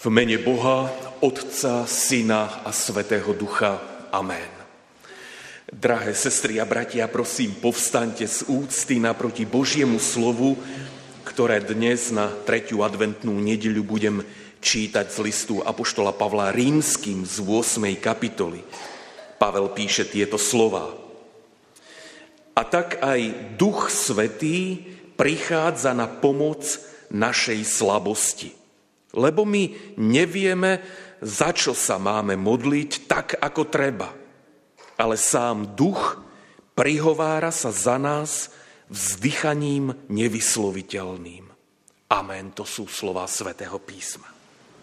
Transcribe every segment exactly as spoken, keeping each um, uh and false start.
V mene Boha, Otca, Syna a Svätého Ducha. Amen. Drahé sestry a bratia, prosím, povstaňte z úcty naproti Božiemu slovu, ktoré dnes na tretiu adventnú nedeľu budem čítať z listu apoštola Pavla Rímskym z ôsmej kapitoly. Pavel píše tieto slová. A tak aj Duch Svätý prichádza na pomoc našej slabosti. Lebo my nevieme, za čo sa máme modliť tak, ako treba. Ale sám Duch prihovára sa za nás vzdychaním nevysloviteľným. Amen, to sú slová Svätého písma.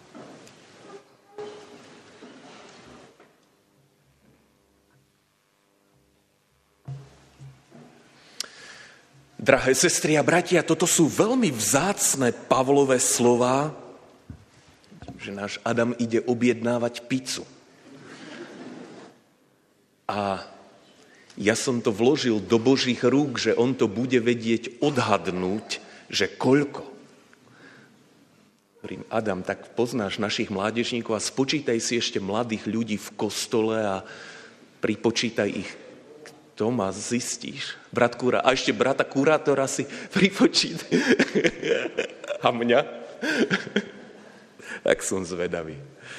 Drahé sestry a bratia, toto sú veľmi vzácne Pavlové slová, že náš Adam ide objednávať pizzu. A ja som to vložil do Božích rúk, že on to bude vedieť odhadnúť, že koľko. Hovorím, Adam, tak poznáš našich mládežníkov a spočítaj si ešte mladých ľudí v kostole a pripočítaj ich. Kto ma zistíš? Brat kúra, a ešte brata kurátora si pripočítaj. A mňa? Tak som zvedavý.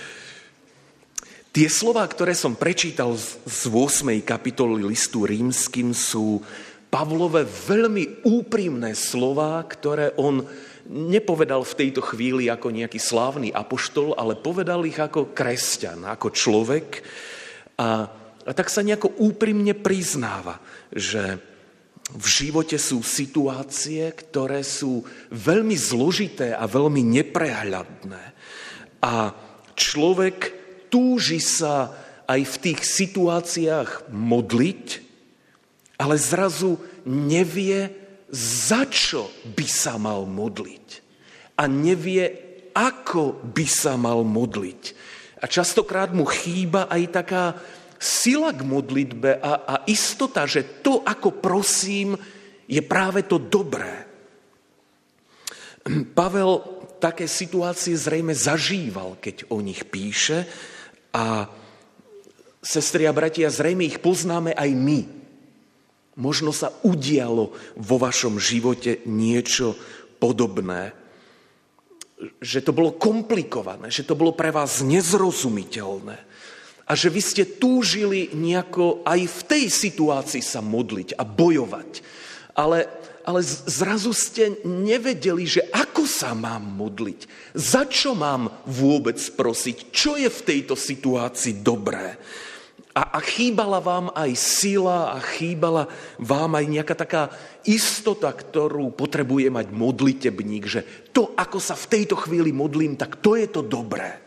Tie slová, ktoré som prečítal z ôsmej kapitoly listu Rímskym, sú Pavlové veľmi úprimné slová, ktoré on nepovedal v tejto chvíli ako nejaký slávny apoštol, ale povedal ich ako kresťan, ako človek. A, a tak sa nejako úprimne priznáva, že v živote sú situácie, ktoré sú veľmi zložité a veľmi neprehľadné. A človek túži sa aj v tých situáciách modliť, ale zrazu nevie, za čo by sa mal modliť. A nevie, ako by sa mal modliť. A častokrát mu chýba aj taká sila k modlitbe a, a istota, že to, ako prosím, je práve to dobré. Pavel také situácie zrejme zažíval, keď o nich píše a sestry a bratia, zrejme ich poznáme aj my. Možno sa udialo vo vašom živote niečo podobné, že to bolo komplikované, že to bolo pre vás nezrozumiteľné. A že vy ste túžili nejako aj v tej situácii sa modliť a bojovať. Ale, ale zrazu ste nevedeli, že ako sa mám modliť. Za čo mám vôbec prosiť? Čo je v tejto situácii dobré? A, a chýbala vám aj sila a chýbala vám aj nejaká taká istota, ktorú potrebuje mať modlitebník, že to, ako sa v tejto chvíli modlím, tak to je to dobré.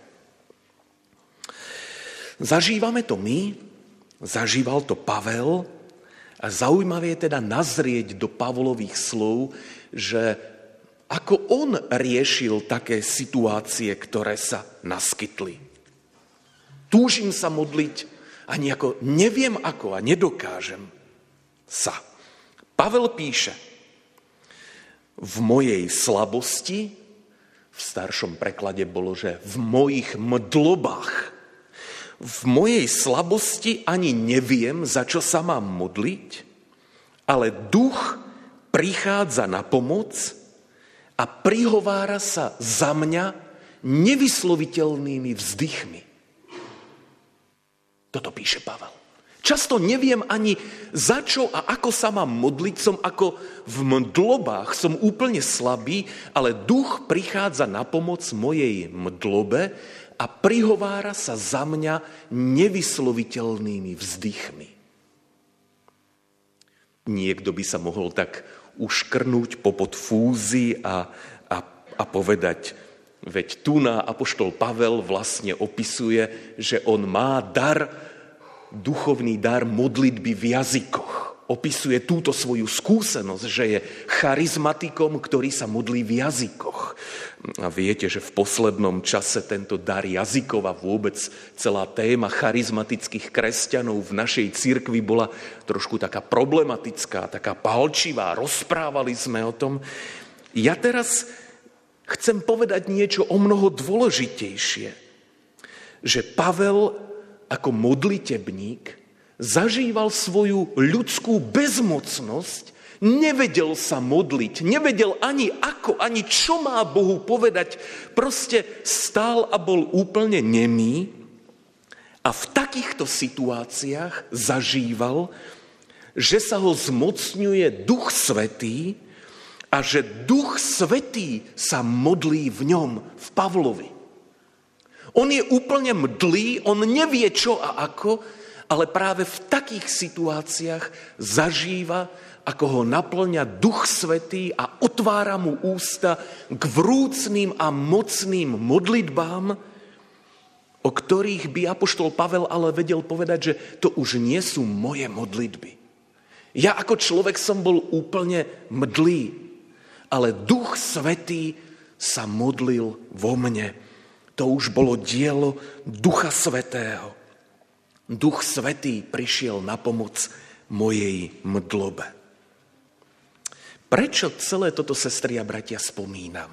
Zažívame to my, zažíval to Pavel a zaujímavé je teda nazrieť do Pavlových slov, že ako on riešil také situácie, ktoré sa naskytli. Túžim sa modliť a nejako neviem ako a nedokážem sa. Pavel píše, v mojej slabosti, v staršom preklade bolo, že v mojich mdlobách, v mojej slabosti ani neviem, za čo sa mám modliť, ale Duch prichádza na pomoc a prihovára sa za mňa nevysloviteľnými vzdychmi. Toto píše Pavel. Často neviem ani za čo a ako sa mám modliť, som ako v mdlobách, som úplne slabý, ale Duch prichádza na pomoc mojej mdlobe a prihovára sa za mňa nevysloviteľnými vzdychmi. Niekto by sa mohol tak uškrnúť popod fúzy a, a, a povedať, veď tu na apoštol Pavel vlastne opisuje, že on má dar, duchovný dar modlitby v jazykoch. Opisuje túto svoju skúsenosť, že je charizmatikom, ktorý sa modlí v jazykoch. A viete, že v poslednom čase tento dar jazykov a vôbec celá téma charizmatických kresťanov v našej cirkvi bola trošku taká problematická, taká palčivá. Rozprávali sme o tom. Ja teraz chcem povedať niečo o mnoho dôležitejšie. Že Pavel ako modlitebník zažíval svoju ľudskú bezmocnosť, nevedel sa modliť, nevedel ani ako, ani čo má Bohu povedať, proste stál a bol úplne nemý a v takýchto situáciách zažíval, že sa ho zmocňuje Duch Svätý a že Duch Svätý sa modlí v ňom, v Pavlovi. On je úplne mdlý, on nevie čo a ako, ale práve v takých situáciách zažíva, ako ho naplňa Duch Svätý a otvára mu ústa k vrúcným a mocným modlitbám, o ktorých by apoštol Pavel ale vedel povedať, že to už nie sú moje modlitby. Ja ako človek som bol úplne mdlý, ale Duch Svätý sa modlil vo mne. To už bolo dielo Ducha Svätého. Duch Svätý prišiel na pomoc mojej mdlobe. Prečo celé toto, sestry a bratia, spomínam?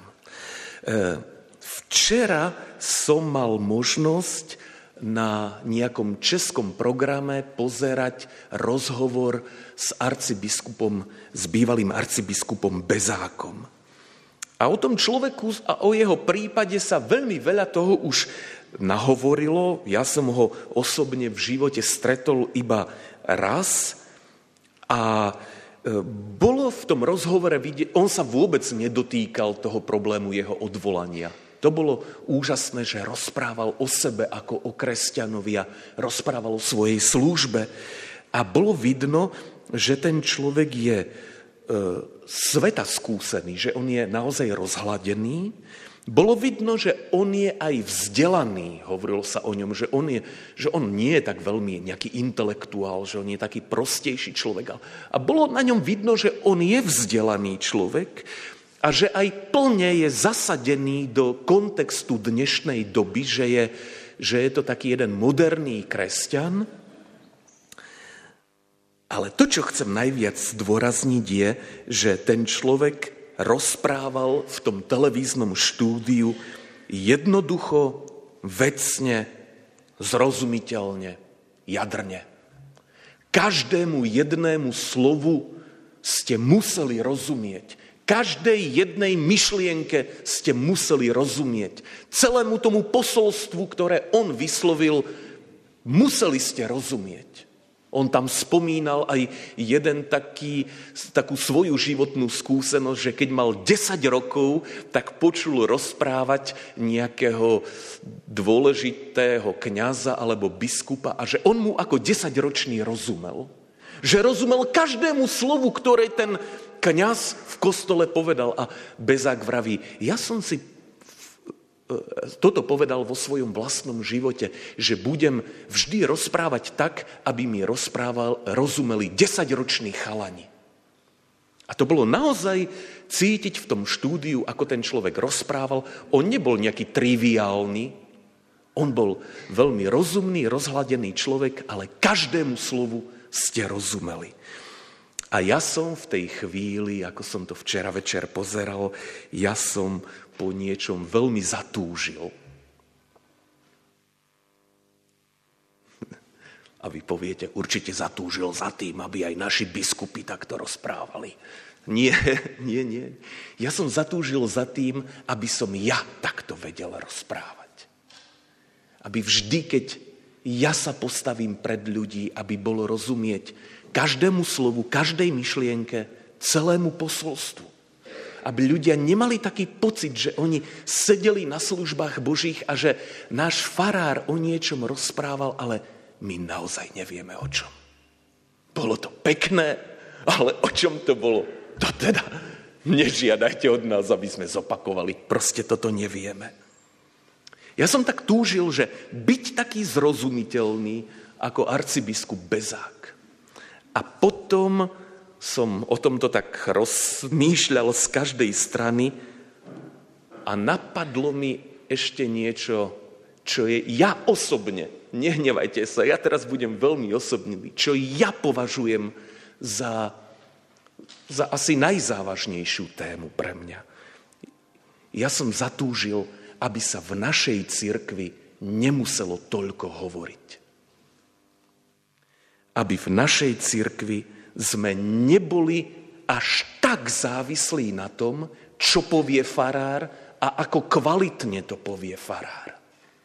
Včera som mal možnosť na nejakom českom programe pozerať rozhovor s arcibiskupom, s bývalým arcibiskupom Bezákom. A o tom človeku a o jeho prípade sa veľmi veľa toho už nahovorilo. Ja som ho osobne v živote stretol iba raz a bolo v tom rozhovore vidieť, on sa vôbec nedotýkal toho problému jeho odvolania. To bolo úžasné, že rozprával o sebe ako o kresťanovi a rozprával o svojej službe. A bolo vidno, že ten človek je e, sveta skúsený, že on je naozaj rozhladený. Bolo vidno, že on je aj vzdelaný, hovorilo sa o ňom, že on, je, že on nie je tak veľmi nejaký intelektuál, že on je taký prostejší človek. A bolo na ňom vidno, že on je vzdelaný človek a že aj plne je zasadený do kontextu dnešnej doby, že je, že je to taký jeden moderný kresťan. Ale to, čo chcem najviac zdôrazniť, je, že ten človek rozprával v tom televíznom štúdiu jednoducho, vecne, zrozumiteľne, jadrne. Každému jednému slovu ste museli rozumieť. Každej jednej myšlienke ste museli rozumieť. Celému tomu posolstvu, ktoré on vyslovil, museli ste rozumieť. On tam spomínal aj jeden taký, takú svoju životnú skúsenosť, že keď mal desať rokov, tak počul rozprávať nejakého dôležitého kňaza alebo biskupa a že on mu ako desaťročný rozumel. Že rozumel každému slovu, ktoré ten kňaz v kostole povedal. A Bezák vraví, ja som si toto povedal vo svojom vlastnom živote, že budem vždy rozprávať tak, aby mi rozprával, rozumeli desaťroční chalani. A to bolo naozaj cítiť v tom štúdiu, ako ten človek rozprával. On nebol nejaký triviálny, on bol veľmi rozumný, rozhladený človek, ale každému slovu ste rozumeli. A ja som v tej chvíli, ako som to včera večer pozeral, ja som po niečom veľmi zatúžil. A vy poviete, určite zatúžil za tým, aby aj naši biskupy takto rozprávali. Nie, nie, nie. Ja som zatúžil za tým, aby som ja takto vedel rozprávať. Aby vždy, keď ja sa postavím pred ľudí, aby bolo rozumieť každému slovu, každej myšlienke, celému posolstvu. Aby ľudia nemali taký pocit, že oni sedeli na službách Božích a že náš farár o niečom rozprával, ale my naozaj nevieme o čom. Bolo to pekné, ale o čom to bolo? To teda nežiadajte od nás, aby sme zopakovali. Proste toto nevieme. Ja som tak túžil, že byť taký zrozumiteľný ako arcibiskup Bezák. A potom som o tomto tak rozmýšľal z každej strany a napadlo mi ešte niečo, čo je ja osobne, nehnevajte sa, ja teraz budem veľmi osobný, čo ja považujem za, za asi najzávažnejšiu tému pre mňa. ja som zatúžil, aby sa v našej cirkvi nemuselo toľko hovoriť. Aby v našej cirkvi sme neboli až tak závislí na tom, čo povie farár a ako kvalitne to povie farár.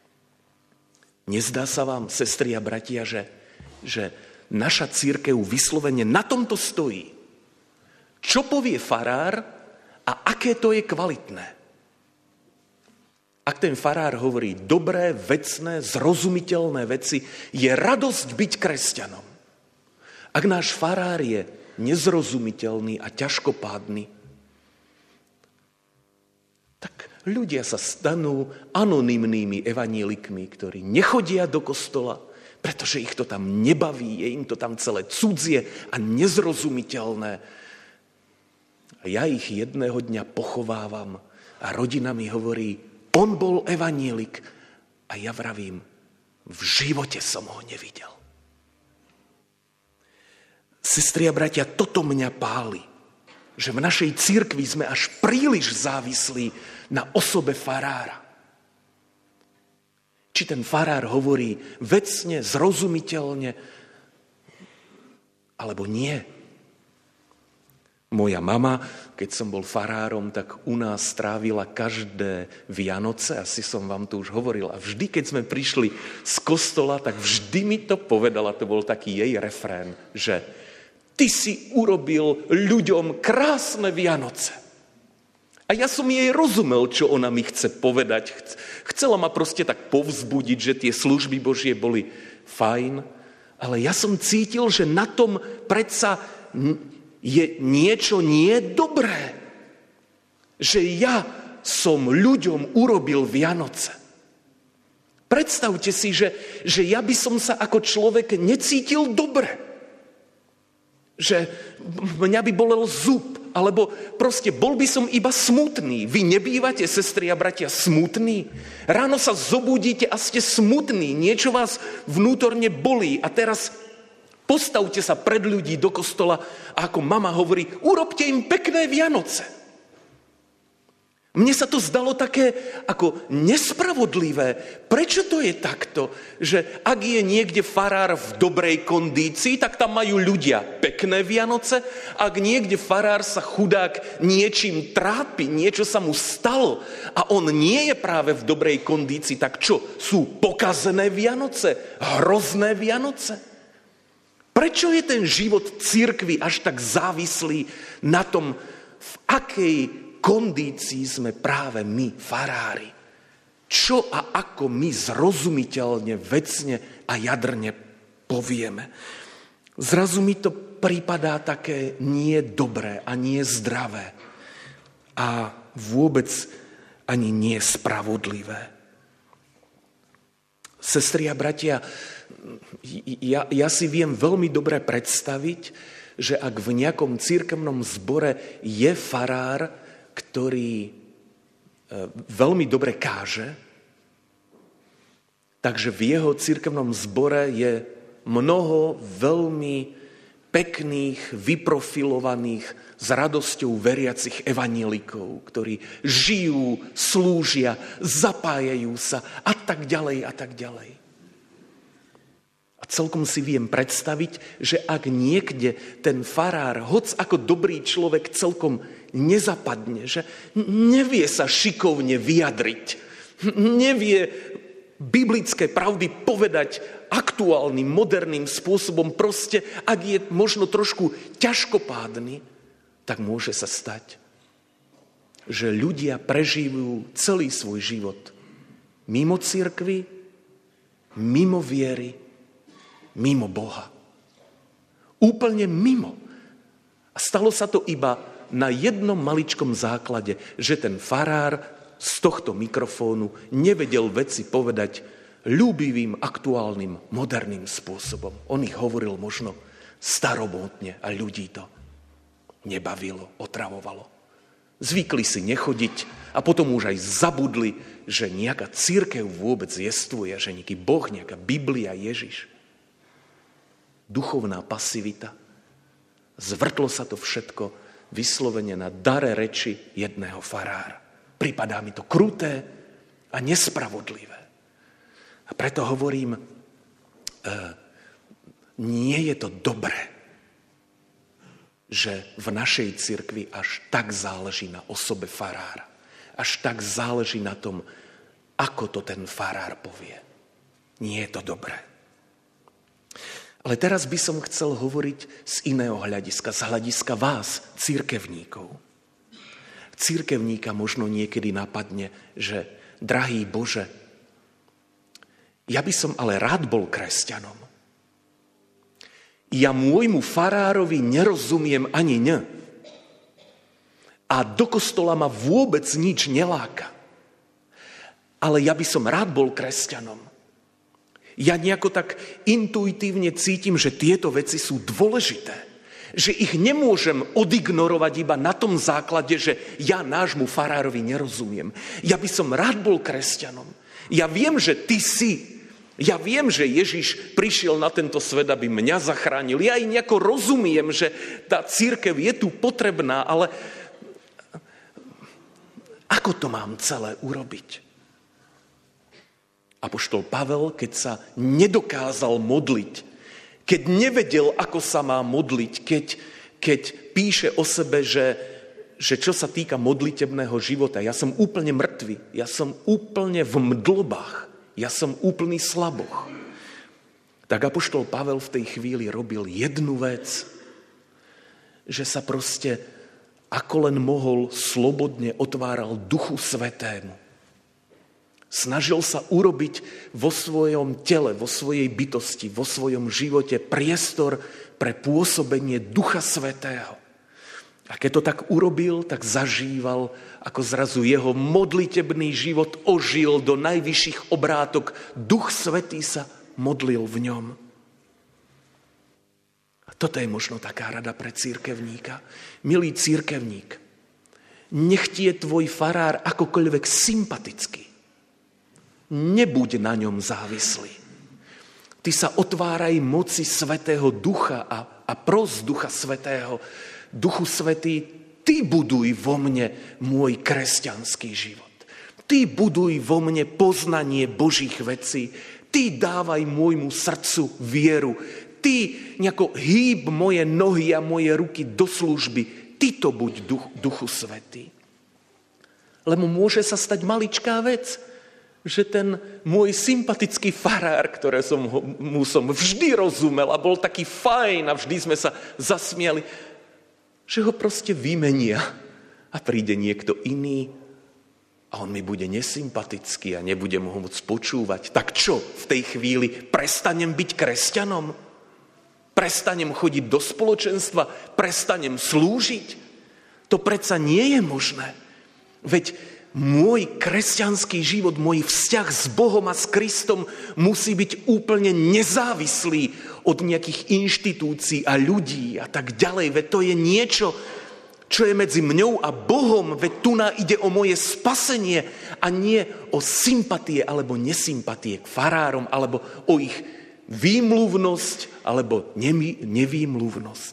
Nezdá sa vám, sestri a bratia, že, že naša cirkev vyslovene na tomto stojí? Čo povie farár a aké to je kvalitné? Ak ten farár hovorí dobré, vecné, zrozumiteľné veci, je radosť byť kresťanom. Ak náš farár je nezrozumiteľný a ťažkopádny, tak ľudia sa stanú anonymnými evanielikmi, ktorí nechodia do kostola, pretože ich to tam nebaví, je im to tam celé cudzie a nezrozumiteľné. A ja ich jedného dňa pochovávam a rodina mi hovorí, on bol evanielik. A ja vravím, v živote som ho nevidel. Sestri a bratia, toto mňa páli, že v našej cirkvi sme až príliš závislí na osobe farára. Či ten farár hovorí vecne, zrozumiteľne, alebo nie. Moja mama, keď som bol farárom, tak u nás strávila každé Vianoce, asi som vám to už hovoril, a vždy, keď sme prišli z kostola, tak vždy mi to povedala, to bol taký jej refrén, že ty si urobil ľuďom krásne Vianoce. A ja som jej rozumel, čo ona mi chce povedať. Chcela ma proste tak povzbudiť, že tie služby Božie boli fajn, ale ja som cítil, že na tom predsa je niečo nie dobré. Že ja som ľuďom urobil Vianoce. Predstavte si, že, že ja by som sa ako človek necítil dobre. Že mňa by bolel zub, alebo proste bol by som iba smutný. Vy nebývate, sestri a bratia, smutní? Ráno sa zobudíte a ste smutní, niečo vás vnútorne bolí a teraz postavte sa pred ľudí do kostola a ako mama hovorí, urobte im pekné Vianoce. Mne sa to zdalo také ako nespravodlivé. Prečo to je takto? Že ak je niekde farár v dobrej kondícii, tak tam majú ľudia pekné Vianoce. Ak niekde farár sa chudák niečím trápi, niečo sa mu stalo a on nie je práve v dobrej kondícii, tak čo? Sú pokazené Vianoce? Hrozné Vianoce? Prečo je ten život cirkvi až tak závislý na tom, v akej kondícii sme práve my, farári? Čo a ako my zrozumiteľne, vecne a jadrne povieme? Zrazu mi to pripadá také nie dobré a nie zdravé a vôbec ani nie spravodlivé. Sestri a bratia, ja, ja si viem veľmi dobre predstaviť, že ak v nejakom cirkevnom zbore je farár, ktorý veľmi dobre káže, takže v jeho cirkevnom zbore je mnoho veľmi pekných, vyprofilovaných, s radosťou veriacich evanielikov, ktorí žijú, slúžia, zapájajú sa a tak ďalej a tak ďalej. A celkom si viem predstaviť, že ak niekde ten farár, hoc ako dobrý človek, celkom nezapadne, že nevie sa šikovne vyjadriť, nevie biblické pravdy povedať aktuálnym, moderným spôsobom, proste ak je možno trošku ťažkopádny, tak môže sa stať, že ľudia prežijú celý svoj život mimo cirkvi, mimo viery, mimo Boha. Úplne mimo. A stalo sa to iba na jednom maličkom základe, že ten farár z tohto mikrofónu nevedel veci povedať ľúbivým, aktuálnym, moderným spôsobom. On ich hovoril možno staromódne a ľudí to nebavilo, otravovalo. Zvykli si nechodiť a potom už aj zabudli, že nejaká cirkev vôbec jestvuje, že nejaký Boh, nejaká Biblia, Ježiš. Duchovná pasivita. Zvrtlo sa to všetko vyslovene na dare reči jedného farára. Pripadá mi to kruté a nespravodlivé. A preto hovorím, e, nie je to dobré, že v našej cirkvi až tak záleží na osobe farára. Až tak záleží na tom, ako to ten farár povie. Nie je to dobré. Ale teraz by som chcel hovoriť z iného hľadiska, z hľadiska vás, cirkevníkov. Cirkevníka možno niekedy napadne, že drahý Bože, ja by som ale rád bol kresťanom. Ja môjmu farárovi nerozumiem ani ň. A do kostola ma vôbec nič neláka. Ale ja by som rád bol kresťanom. Ja nejako tak intuitívne cítim, že tieto veci sú dôležité. Že ich nemôžem odignorovať iba na tom základe, že ja nášmu farárovi nerozumiem. Ja by som rád bol kresťanom. Ja viem, že ty si. Ja viem, že Ježiš prišiel na tento svet, aby mňa zachránil. Ja aj nejako rozumiem, že tá cirkev je tu potrebná, ale ako to mám celé urobiť? Apoštol Pavel, keď sa nedokázal modliť, keď nevedel, ako sa má modliť, keď, keď píše o sebe, že, že čo sa týka modlitebného života, ja som úplne mŕtvy, ja som úplne v mdlbách, ja som úplný slaboch. Tak apoštol Pavel v tej chvíli robil jednu vec, že sa proste ako len mohol slobodne otváral Duchu Svätému. Snažil sa urobiť vo svojom tele, vo svojej bytosti, vo svojom živote priestor pre pôsobenie Ducha Svätého. A keď to tak urobil, tak zažíval, ako zrazu jeho modlitebný život ožil do najvyšších obrátok. Duch Svätý sa modlil v ňom. A toto je možno taká rada pre cirkevníka. Milý cirkevník, nech ti je tvoj farár akokoľvek sympatický. Nebuď na ňom závislý. Ty sa otváraj moci Svätého Ducha a, a pros Ducha Svätého. Duchu Svätý, ty buduj vo mne môj kresťanský život. Ty buduj vo mne poznanie Božích vecí. Ty dávaj môjmu srdcu vieru. Ty nejako hýb moje nohy a moje ruky do služby. Ty to buď duch, Duchu Svätý. Lebo môže sa stať maličká vec, že ten môj sympatický farár, ktoré som ho, mu som vždy rozumel a bol taký fajn a vždy sme sa zasmiali, že ho proste vymenia a príde niekto iný a on mi bude nesympatický a nebudem ho môcť počúvať. Tak čo, v tej chvíli prestanem byť kresťanom? Prestanem chodiť do spoločenstva? Prestanem slúžiť? To predsa nie je možné. Veď môj kresťanský život, môj vzťah s Bohom a s Kristom musí byť úplne nezávislý od nejakých inštitúcií a ľudí a tak ďalej. Veď to je niečo, čo je medzi mňou a Bohom. Veď tu ide o moje spasenie a nie o sympatie alebo nesympatie k farárom alebo o ich výmluvnosť alebo nevýmluvnosť.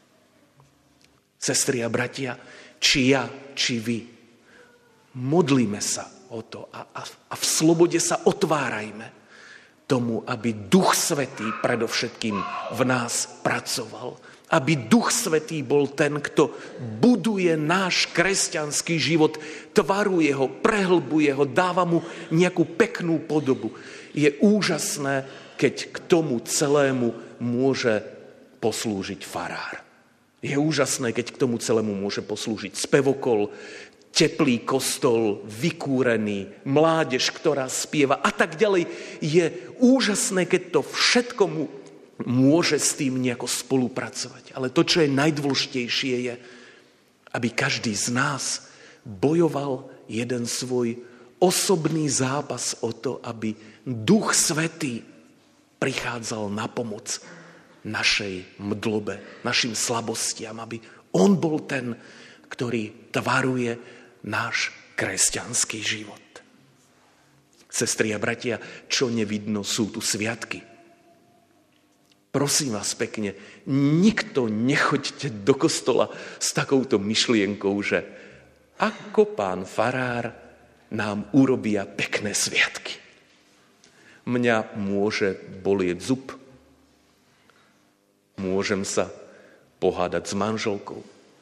Sestry a bratia, či ja, či vy, modlíme sa o to a, a, a v slobode sa otvárajme tomu, aby Duch Svätý predovšetkým v nás pracoval. Aby Duch Svätý bol ten, kto buduje náš kresťanský život, tvaruje ho, prehlbuje ho, dáva mu nejakú peknú podobu. Je úžasné, keď k tomu celému môže poslúžiť farár. Je úžasné, keď k tomu celému môže poslúžiť spevokol, teplý kostol, vykúrený, mládež, ktorá spieva a tak ďalej. Je úžasné, keď to všetko mu môže s tým nejako spolupracovať. Ale to, čo je najdôležitejšie, je, aby každý z nás bojoval jeden svoj osobný zápas o to, aby Duch Svätý prichádzal na pomoc našej mdlobe, našim slabostiam, aby on bol ten, ktorý tvaruje náš kresťanský život. Sestry a bratia, čo nevidno, sú tu sviatky. Prosím vás pekne, nikto nechoďte do kostola s takouto myšlienkou, že ako pán farár nám urobia pekné sviatky. Mňa môže bolieť zub, môžem sa pohádať s manželkou,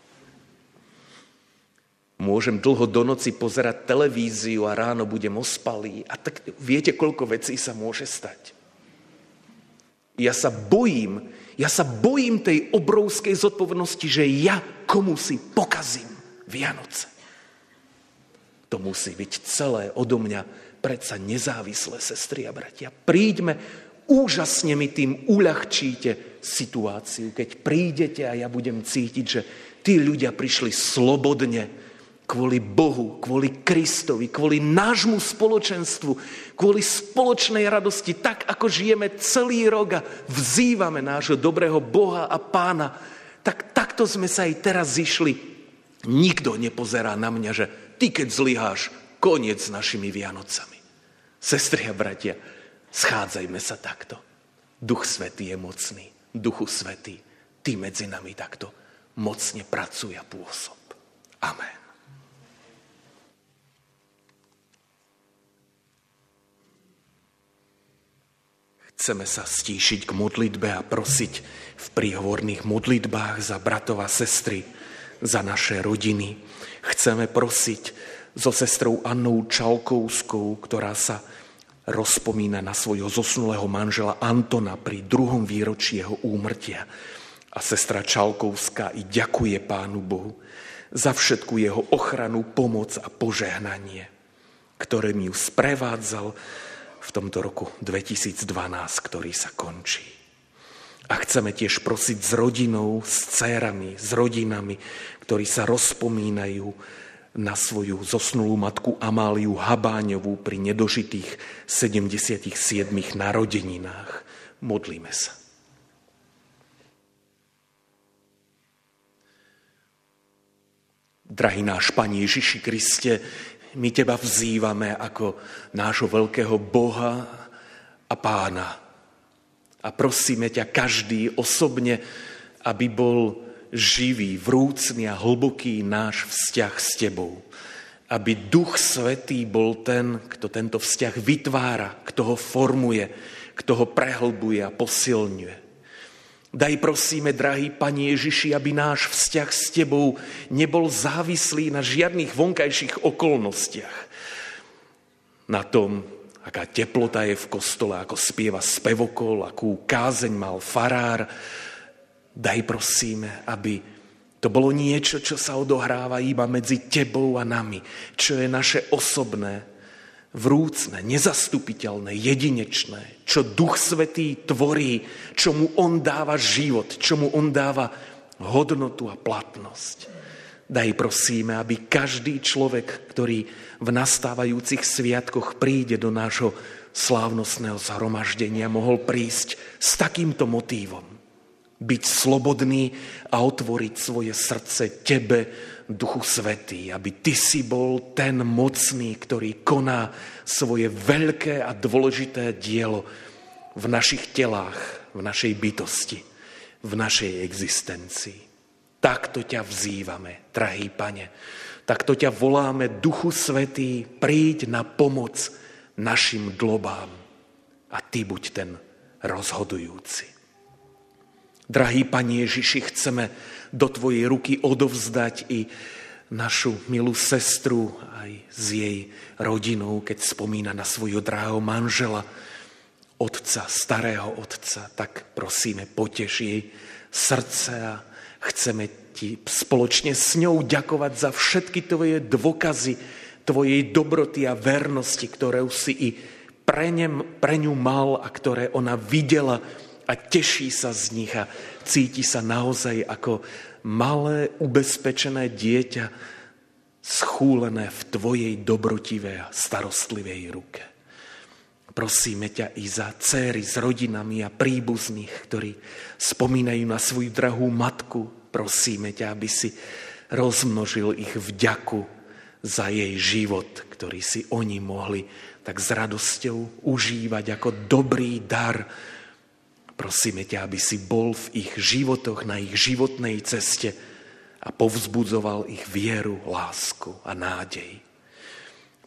môžem dlho do noci pozerať televíziu a ráno budem ospalý. A tak viete, koľko vecí sa môže stať. Ja sa bojím, ja sa bojím tej obrovskej zodpovednosti, že ja komu si pokazím Vianoce. To musí byť celé odo mňa predsa nezávislé, sestry a bratia. Príďme, úžasne mi tým uľahčíte situáciu, keď prídete a ja budem cítiť, že tí ľudia prišli slobodne, kvôli Bohu, kvôli Kristovi, kvôli nášmu spoločenstvu, kvôli spoločnej radosti, tak ako žijeme celý rok a vzývame nášho dobrého Boha a Pána, tak takto sme sa aj teraz zišli. Nikto nepozerá na mňa, že ty keď zlyháš, koniec s našimi Vianocami. Sestry a bratia, schádzajme sa takto. Duch Svätý je mocný. Duchu Svätý, ty medzi nami takto mocne pracuj a pôsob. Amen. Chceme sa stíšiť k modlitbe a prosiť v príhovorných modlitbách za bratov a sestry, za naše rodiny. Chceme prosiť so sestrou Annou Čalkovskou, ktorá sa rozpomína na svojho zosnulého manžela Antona pri druhom výročí jeho úmrtia. A sestra Čalkovská i ďakuje Pánu Bohu za všetku jeho ochranu, pomoc a požehnanie, ktorým ju sprevádzal v tomto roku dvetisícdvanásť, ktorý sa končí. A chceme tiež prosiť s rodinou, s dcérami, s rodinami, ktorí sa rozpomínajú na svoju zosnulú matku Amáliu Habáňovú pri nedožitých sedemdesiatich siedmich narodeninách. Modlíme sa. Drahý náš Pane Ježiši Kriste, my teba vzývame ako nášho veľkého Boha a Pána. A prosíme ťa každý osobne, aby bol živý, vrúcný a hlboký náš vzťah s tebou. Aby Duch Svätý bol ten, kto tento vzťah vytvára, kto ho formuje, kto ho prehlbuje a posilňuje. Daj prosíme, drahý Pane Ježiši, aby náš vzťah s tebou nebol závislý na žiadnych vonkajších okolnostiach. Na tom, aká teplota je v kostole, ako spieva spevokol, akú kázeň mal farár. Daj prosíme, aby to bolo niečo, čo sa odohráva iba medzi tebou a nami, čo je naše osobné, vrúcne, nezastupiteľné, jedinečné, čo Duch Svätý tvorí, čo mu on dáva život, čo mu on dáva hodnotu a platnosť. Daj prosíme, aby každý človek, ktorý v nastávajúcich sviatkoch príde do nášho slávnostného zhromaždenia, mohol prísť s takýmto motívom. Byť slobodný a otvoriť svoje srdce tebe, Duchu Svätý, aby ty si bol ten mocný, ktorý koná svoje veľké a dôležité dielo v našich telách, v našej bytosti, v našej existencii. Takto ťa vzývame, drahý Pane. Takto ťa voláme, Duchu Svätý, príď na pomoc našim dlobám a ty buď ten rozhodujúci. Drahý Pane Ježiši, chceme do tvojej ruky odovzdať i našu milú sestru aj s jej rodinou, keď spomína na svojho drahého manžela, otca, starého otca, tak prosíme, poteš jej srdce a chceme ti spoločne s ňou ďakovať za všetky tvoje dôkazy, tvojej dobroty a vernosti, ktoré si i pre, ňem, pre ňu mal a ktoré ona videla a teší sa z nich a cíti sa naozaj ako malé, ubezpečené dieťa schúlené v tvojej dobrotivej a starostlivej ruke. Prosíme ťa i za dcéry s rodinami a príbuzných, ktorí spomínajú na svoju drahú matku. Prosíme ťa, aby si rozmnožil ich vďaku za jej život, ktorý si oni mohli tak s radosťou užívať ako dobrý dar. Prosíme ťa, aby si bol v ich životoch, na ich životnej ceste a povzbudzoval ich vieru, lásku a nádej.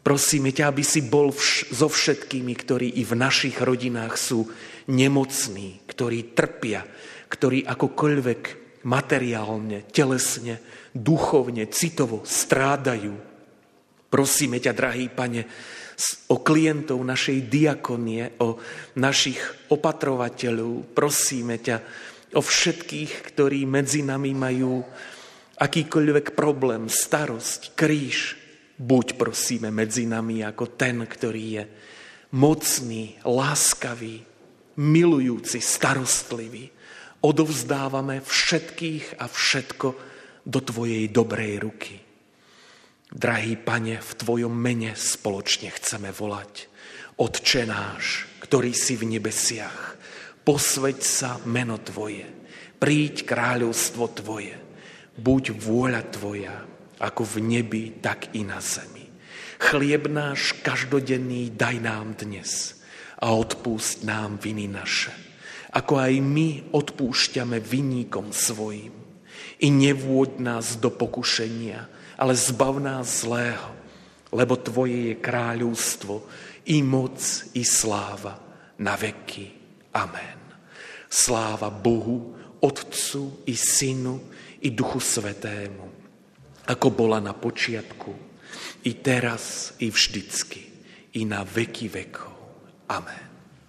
Prosíme ťa, aby si bol vš- so všetkými, ktorí i v našich rodinách sú nemocní, ktorí trpia, ktorí akokoľvek materiálne, telesne, duchovne, citovo strádajú. Prosíme ťa, drahý Pane, o klientov našej diakonie, o našich opatrovateľov. Prosíme ťa o všetkých, ktorí medzi nami majú akýkoľvek problém, starosť, kríž. Buď, prosíme, medzi nami ako ten, ktorý je mocný, láskavý, milujúci, starostlivý. Odovzdávame všetkých a všetko do tvojej dobrej ruky. Drahý Pane, v tvojom mene spoločne chceme volať. Otče náš, ktorý si v nebesiach, posväť sa meno tvoje, príď kráľovstvo tvoje, buď vôľa tvoja, ako v nebi, tak i na zemi. Chlieb náš každodenný daj nám dnes a odpúšť nám viny naše, ako aj my odpúšťame vinníkom svojim. I nevôď nás do pokušenia, ale zbav nás zlého, lebo tvoje je kráľovstvo, i moc, i sláva na veky. Amen. Sláva Bohu, Otcu, i Synu, i Duchu Svätému, ako bola na počiatku, i teraz, i vždycky, i na veky vekov. Amen.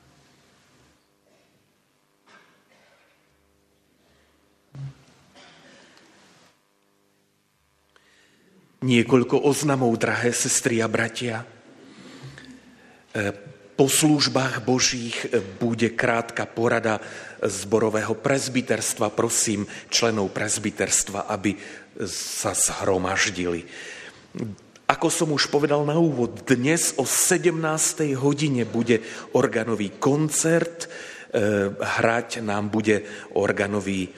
Niekoľko oznamov, drahé sestry a bratia. Po službách Božích bude krátka porada zborového presbyterstva. Prosím členov presbyterstva, aby sa zhromaždili. Ako som už povedal na úvod, dnes o sedemnástej hodine bude organový koncert. Hrať nám bude organový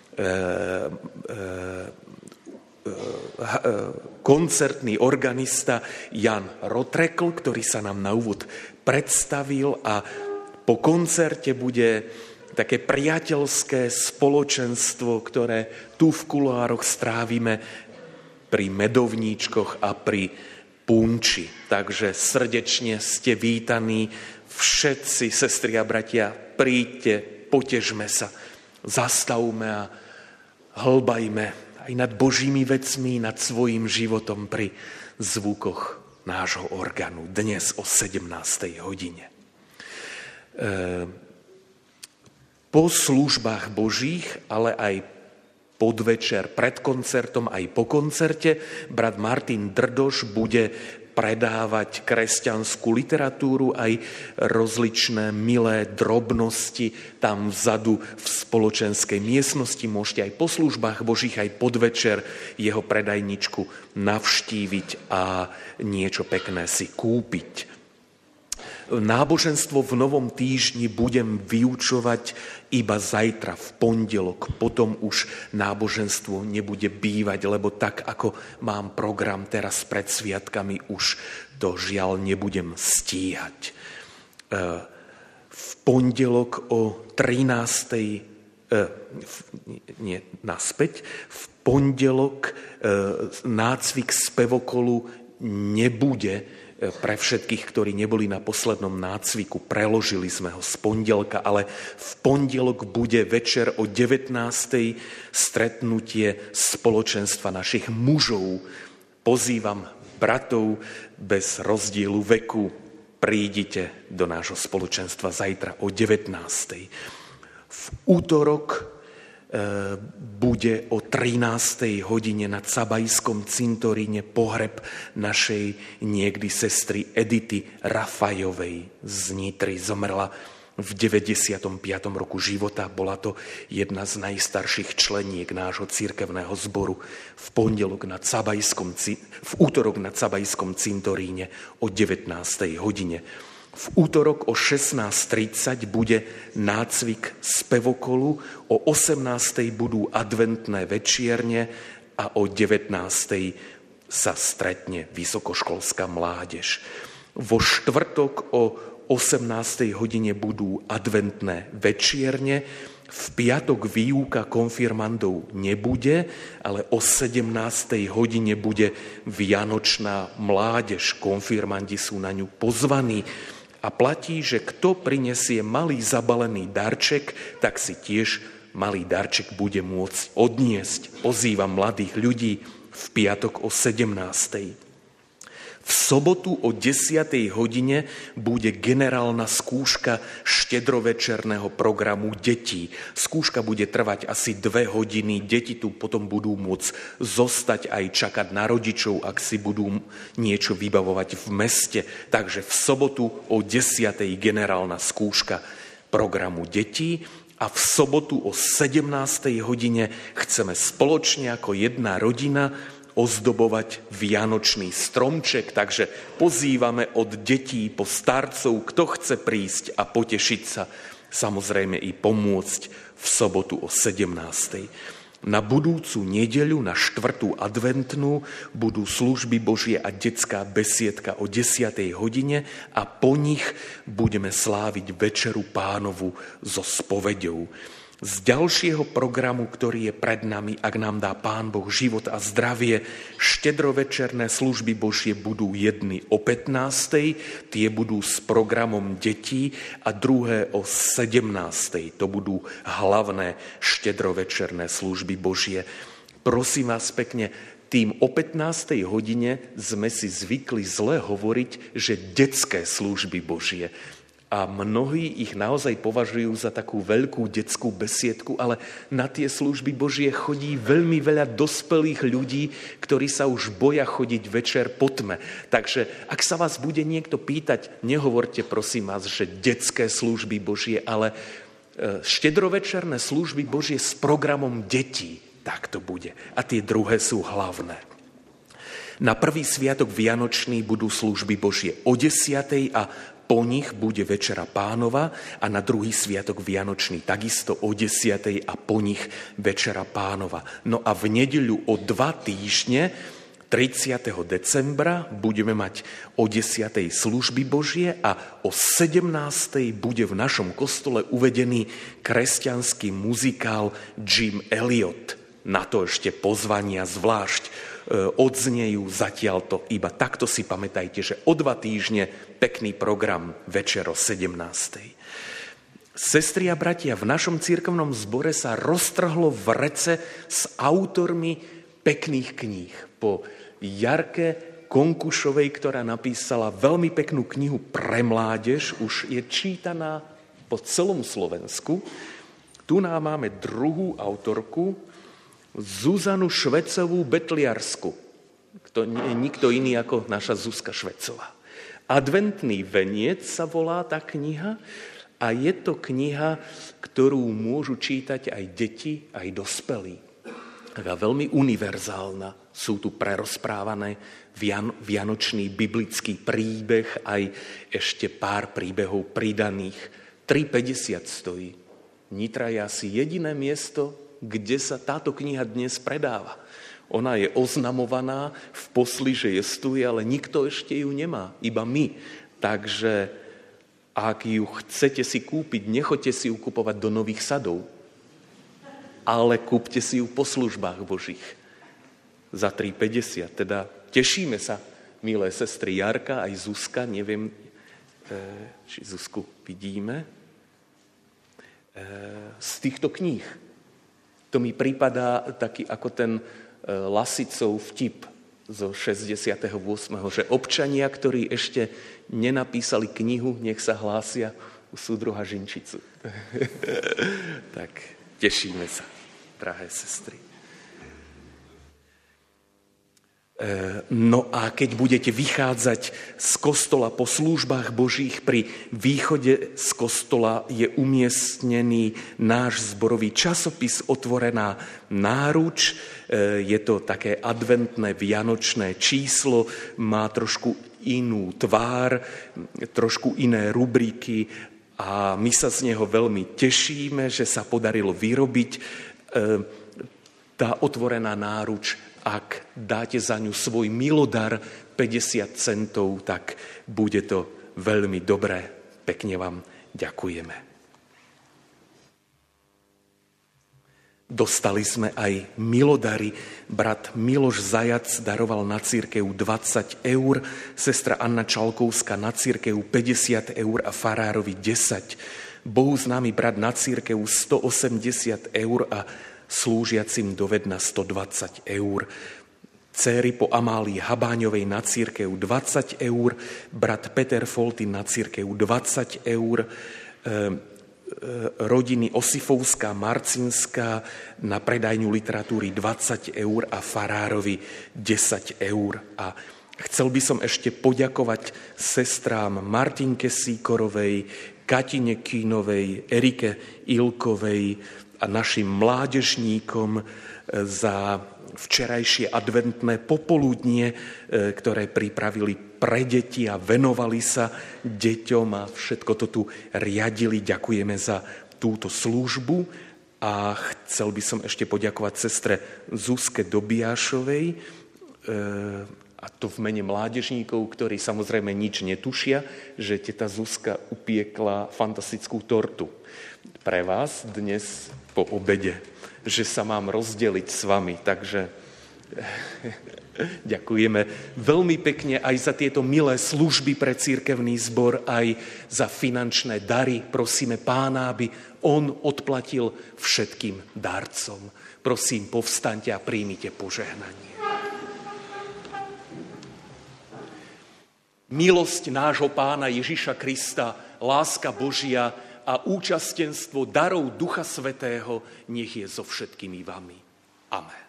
koncertný organista Jan Rotrekl, ktorý sa nám na úvod predstavil, a po koncerte bude také priateľské spoločenstvo, ktoré tu v kuloároch strávime pri medovníčkoch a pri punči. Takže srdečne ste vítaní všetci, sestry a bratia, príďte, potežme sa, zastavme a hlbajme aj nad Božími vecmi, nad svojím životom pri zvukoch nášho orgánu dnes o sedemnástej hodine. Po službách Božích, ale aj podvečer pred koncertom, aj po koncerte, brat Martin Drdoš bude predávať kresťanskú literatúru, aj rozličné milé drobnosti tam vzadu v spoločenskej miestnosti. Môžete aj po službách Božích, aj podvečer jeho predajničku navštíviť a niečo pekné si kúpiť. Náboženstvo v novom týždni budem vyučovať iba zajtra v pondelok. Potom už náboženstvo nebude bývať, lebo tak, ako mám program teraz pred sviatkami, už to žiaľ nebudem stíhať. V pondelok o trinástej nie, naspäť, v pondelok nácvik spevokolu nebude. Pre všetkých, ktorí neboli na poslednom nácviku, preložili sme ho z pondelka, ale v pondelok bude večer o devätnástej stretnutie spoločenstva našich mužov. Pozývam bratov bez rozdielu veku, prídite do nášho spoločenstva zajtra o devätnástej. V útorok bude o trinástej hodine na Cabajskom cintoríne pohreb našej niekdy sestry Edity Rafajovej z Nitry. Zomrela v deväťdesiatom piatom roku života. Bola to jedna z najstarších členiek nášho cirkevného zboru. V pondelok na Cabajskom, v útorok na Cabajskom cintoríne o devätnástej hodine. V útorok o šestnásť tridsať bude nácvik spevokolu, o osemnástej budú adventné večierne a o devätnástej sa stretne vysokoškolská mládež. Vo štvrtok o osemnástej hodine budú adventné večierne. V piatok výuka konfirmandov nebude, ale o sedemnástej hodine bude vianočná mládež. Konfirmandi sú na ňu pozvaní. A platí, že kto prinesie malý zabalený darček, tak si tiež malý darček bude môcť odniesť. Pozývam mladých ľudí v piatok o sedemnástej. V sobotu o desiatej hodine bude generálna skúška štedrovečerného programu detí. Skúška bude trvať asi dve hodiny. Deti tu potom budú môcť zostať aj čakať na rodičov, ak si budú niečo vybavovať v meste. Takže v sobotu o desiatej generálna skúška programu detí. A v sobotu o sedemnástej hodine chceme spoločne ako jedna rodina ozdobovať vianočný stromček, takže pozývame od detí po starcov, kto chce prísť a potešiť sa, samozrejme i pomôcť v sobotu o sedemnástej. Na budúcu nedeľu, na štvrtú adventnú, budú služby Božie a detská besiedka o desiatej hodine a po nich budeme sláviť Večeru Pánovu so spoveďou. Z ďalšieho programu, ktorý je pred nami, ak nám dá Pán Boh život a zdravie, štedrovečerné služby Božie budú jedny o pätnástej, tie budú s programom detí a druhé o sedemnástej. To budú hlavné štedrovečerné služby Božie. Prosím vás pekne, tým o pätnástej hodine sme si zvykli zle hovoriť, že detské služby Božie. A mnohí ich naozaj považujú za takú veľkú detskú besiedku, ale na tie služby Božie chodí veľmi veľa dospelých ľudí, ktorí sa už boja chodiť večer po tme. Takže ak sa vás bude niekto pýtať, nehovorte prosím vás, že detské služby Božie, ale štedrovečerné služby Božie s programom detí. Tak to bude. A tie druhé sú hlavné. Na prvý sviatok vianočný budú služby Božie o desiatej a po nich bude Večera Pánova a na druhý sviatok vianočný takisto o desiatej a po nich Večera Pánova. No a v nedeľu o dva týždne, tridsiateho decembra, budeme mať o desiatej služby Božie a o sedemnástej bude v našom kostole uvedený kresťanský muzikál Jim Elliot. Na to ešte pozvania zvlášť odznejú, zatiaľ to iba takto si pamätajte, že o dva týždne pekný program večer o sedemnástej. Sestri a bratia, v našom cirkevnom zbore sa roztrhlo vrece s autormi pekných kníh. Po Jarke Konkušovej, ktorá napísala veľmi peknú knihu pre mládež, už je čítaná po celom Slovensku. Tu nám máme druhú autorku, Zuzanu Švecovú Betliarsku. To nie je nikto iný ako naša Zuzka Švecová. Adventný veniec sa volá tá kniha a je to kniha, ktorú môžu čítať aj deti, aj dospelí. Taká veľmi univerzálna. Sú tu prerozprávané vian- vianočný biblický príbeh, aj ešte pár príbehov pridaných. tri päťdesiat stojí. Nitra je asi jediné miesto, kde sa táto kniha dnes predáva. Ona je oznamovaná v posli, že jestuje, ale nikto ešte ju nemá, iba my. Takže ak ju chcete si kúpiť, nechoďte si ju kupovať do Nových Sadov, ale kúpte si ju po službách Božích za tri päťdesiat. Teda tešíme sa, milé sestry Jarka aj Zuzka, neviem, či Zuzku vidíme, z týchto kníh. To mi pripadá taký ako ten Lasicov vtip zo šesťdesiateho ôsmeho že občania, ktorí ešte nenapísali knihu, nech sa hlásia u súdruha Žinčicu. Tak tešíme sa, drahé sestry. No a keď budete vychádzať z kostola po službách Božích, pri východe z kostola je umiestnený náš zborový časopis Otvorená náruč. Je to také adventné vianočné číslo, má trošku inú tvár, trošku iné rubriky a my sa z neho veľmi tešíme, že sa podarilo vyrobiť. Tá Otvorená náruč, ak dáte za ňu svoj milodar päťdesiat centov, tak bude to veľmi dobré pekne vám ďakujeme. Dostali sme aj milodary. Brat Miloš Zajac daroval na cirkev dvadsať eur, sestra Anna Čalkovská na cirkev päťdesiat eur a farárovi desať. Bohu známy brat na cirkev stoosemdesiat eur a slúžiacim do Vedna stodvadsať eur. Céry po Amálii Habáňovej na cirkev dvadsať eur, brat Peter Folty na cirkev dvadsať eur, e, rodiny Osifovská, Marcinská na predajňu literatúry dvadsať eur a farárovi desať eur. A chcel by som ešte poďakovať sestrám Martinke Síkorovej, Katine Kínovej, Erike Ilkovej a našim mládežníkom za včerajšie adventné popoludnie, ktoré pripravili pre deti a venovali sa deťom a všetko to tu riadili. Ďakujeme za túto službu a chcel by som ešte poďakovať sestre Zuzke Dobiašovej, a to v mene mládežníkov, ktorí samozrejme nič netušia, že teta Zuzka upiekla fantastickú tortu pre vás dnes po obede, že sa mám rozdeliť s vami. Takže ďakujeme veľmi pekne aj za tieto milé služby pre cirkevný zbor, aj za finančné dary. Prosíme Pána, aby on odplatil všetkým darcom. Prosím, povstaňte a príjmite požehnanie. Milosť nášho Pána Ježiša Krista, láska Božia a účastenstvo darov Ducha Svätého nech je so všetkými vami. Amen.